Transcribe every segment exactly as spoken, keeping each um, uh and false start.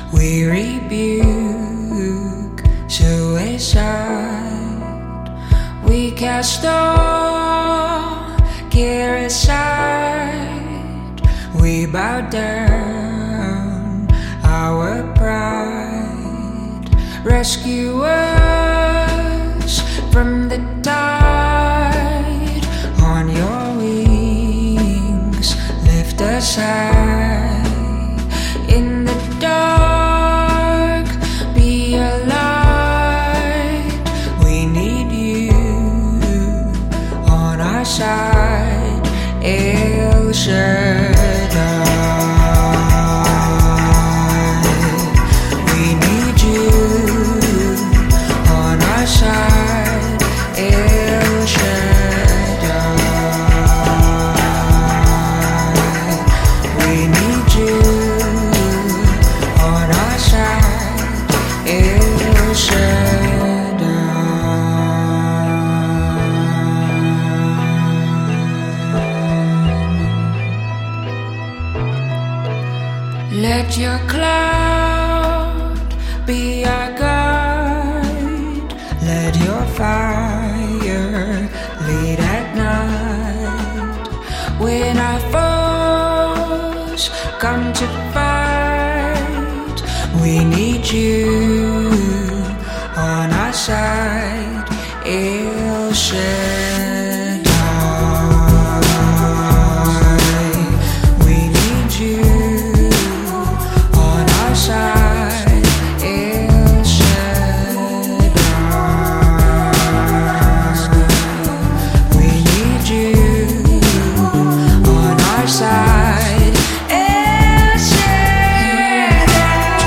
We rebuke suicide. We cast all care aside. We bow down our pride. Rescue us from the tide. On your wings, lift us high. In the dark, be a light. We need you on our side. El Shaddai. We need you on our side. El Shaddai. We need you on our side. El Shaddai. Let your cloud be our guide. Let your fire lead at night. When our foes come to fight, we need you on our side. El Shaddai. We need you on our side. El Shaddai. We need you on our side. El Shaddai.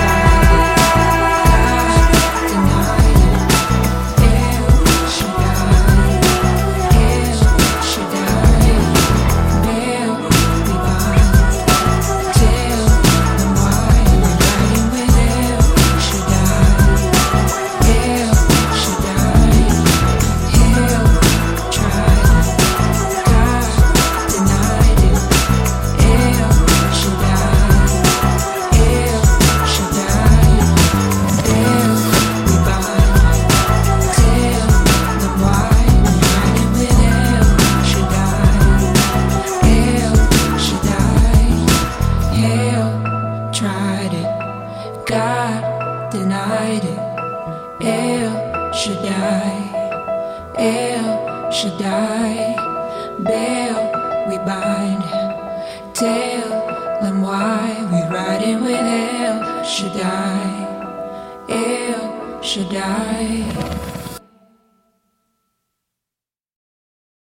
God denied it. El Shaddai, El Shaddai. Baal, we bind. Tell them why we riding with El Shaddai, El Shaddai.